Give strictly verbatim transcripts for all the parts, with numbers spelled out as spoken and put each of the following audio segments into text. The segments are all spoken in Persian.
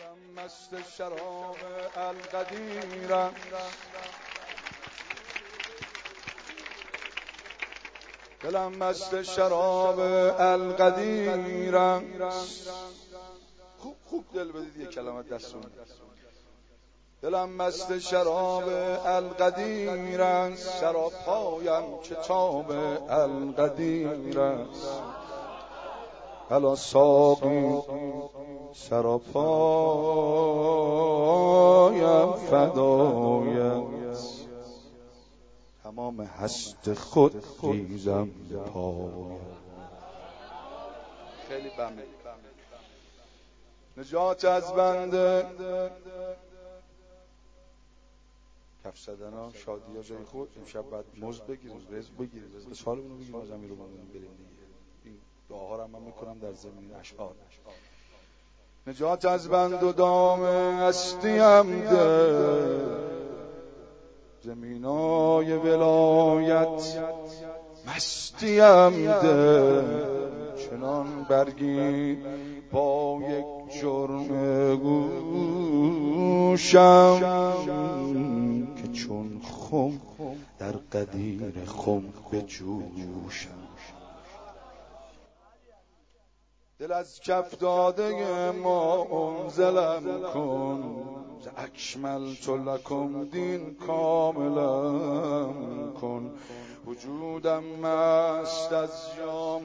مست شراب القدیرم، دلم مست شراب القدیرم. خوب خوب دل بدید یک کلمه دستون. دلم مست شراب القدیر است، سراپایم کتاب القدیر است. الا ساقی سراپایم فدایم، تمام هست خود خیزم پایم. خیلی بمه نجات از بنده کف زدن ها، شادی ها جای خود. امشب باید مزد بگیریم، رزق بگیریم، رزق سالمون رو بگیریم، از امیر المومنین بریم دیگه. این دعاها رو من میکنم در زمین اشعار. نجات از بند و دام هستیم ده، زمینای ولایت مستیم ده. چنان برگی با یک جرم گوشم که چون خم در قدیر خم بجوشم. دل از کف داده ما انزلم کن، اکملت لکم دین کاملم کن. وجودم مست از جام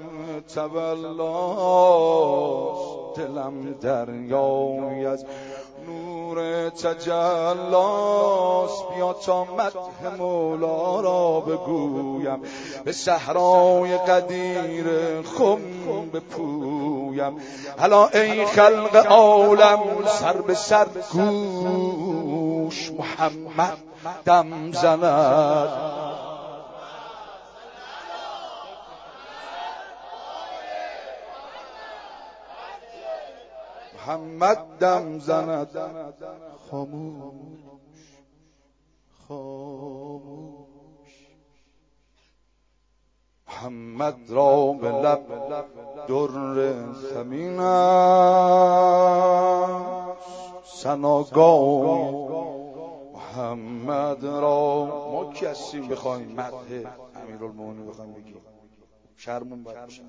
تولاست، دلم دریای از نور تجلاست. بیا تا مدح مولا را بگویم، به صحرای قدیر خم بپویم. الا ای خلق عالم سر به سر گوش، محمد دم زند. محمد دم زند. خاموش خاموش محمد را به لب در ثمین است، ثناگاه محمد را. ما کی هستیم بخوایم مدح امیرالمومنین بخوایم بگیم؟ شرمون باید بشه.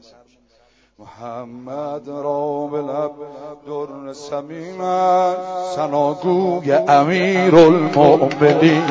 محمد را به لب در ثمین است، ثناگوی امیرالمومنین.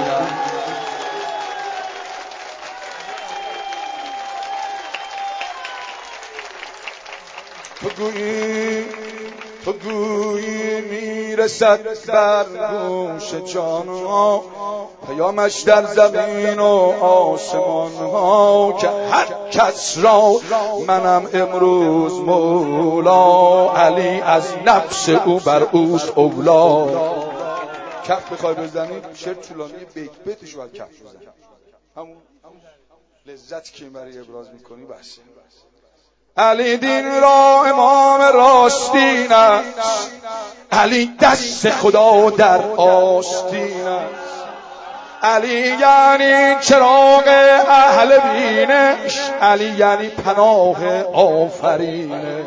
تو گویی تو گویی میرسد بر گوش جان ها، پیامش در زمین و آسمان ها، که هر کس را منم امروز مولا. علی از نفس او بر اوست اولا. کف بخوای بزنی شعر طولانی بیت بیتش باید کف بزنی، همون لذت که برای ابراز میکنی بس. علی دین را امام راستین است، علی دست خدا در آستین است. علی یعنی چراغ اهل بینش، علی یعنی پناه آفرینش.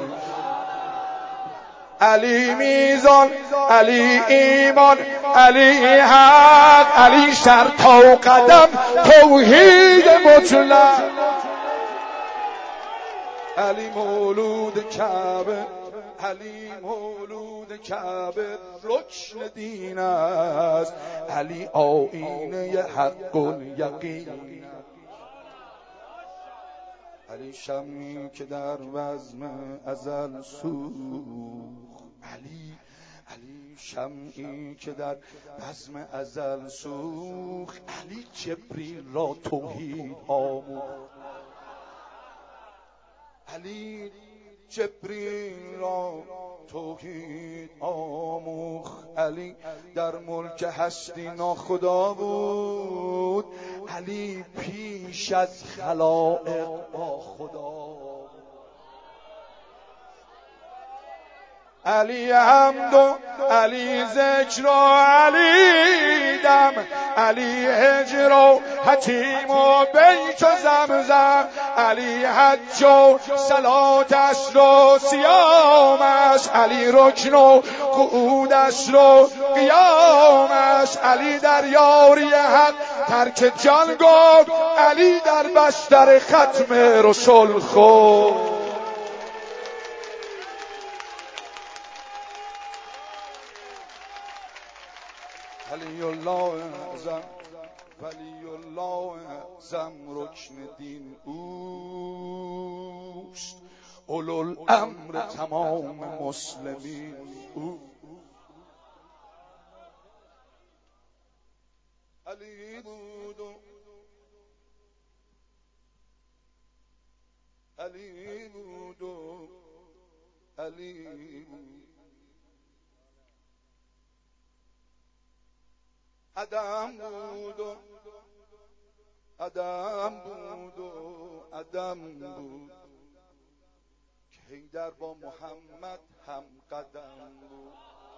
علی میزان، علی ایمان، علی حق، علی سر تا قدم توحید مطلق. علی مولود کعبه، علی مولود کعبه رکن دین است، علی آیینه حق الیقین. علی شمعی که در بزم ازل سوخت، علی علی شمعی که در بزم ازل سوخت. علی جبریل را توحید آموخت، علی جبریل را توحید آموخت. علی در ملک هستی ناخدا بود، علی پیش از خلائق با خدا. علی حمد و علی ذکر و علی دم، علی هجر و حتیم و بیت و زمزم، علی حج و صلات است و صیام است، علی رکن و قعود است و قیام است، علی در یاری حق ترک جان گفت، علی در بستر ختم رسول خود. ولی الله اعظم، ولی الله اعظم رکن دین اوست، اولوالامر تمام مسلمین او. علی بود و علی بود و علی بود، عدم بود و عدم بود و عدم بود، که حیدر با محمد هم قدم بود.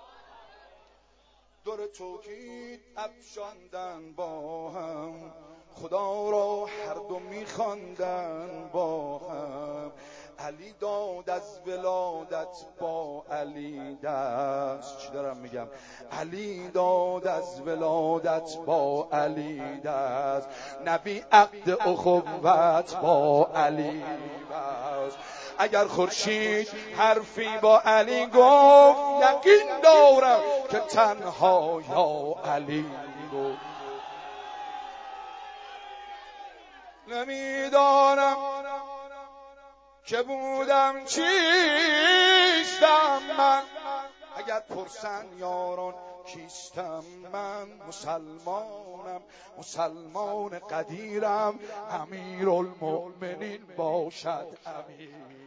دور توحید افشاندن با هم، خدا را هر دو میخواندن با هم. علی داد از ولادت با علی دست، چی دارم میگم؟ علی داد از ولادت با علی دست، نبی عقد اخوت با علی بست. اگر خورشید حرفی با علی گفت، یقین دارم که تنها یا علی گفت. نمیدانم که بودم چیستم من، اگر پرسن یاران کیستم من. مسلمانم، مسلمان قدیرم، امیرالمؤمنین باشد امیر.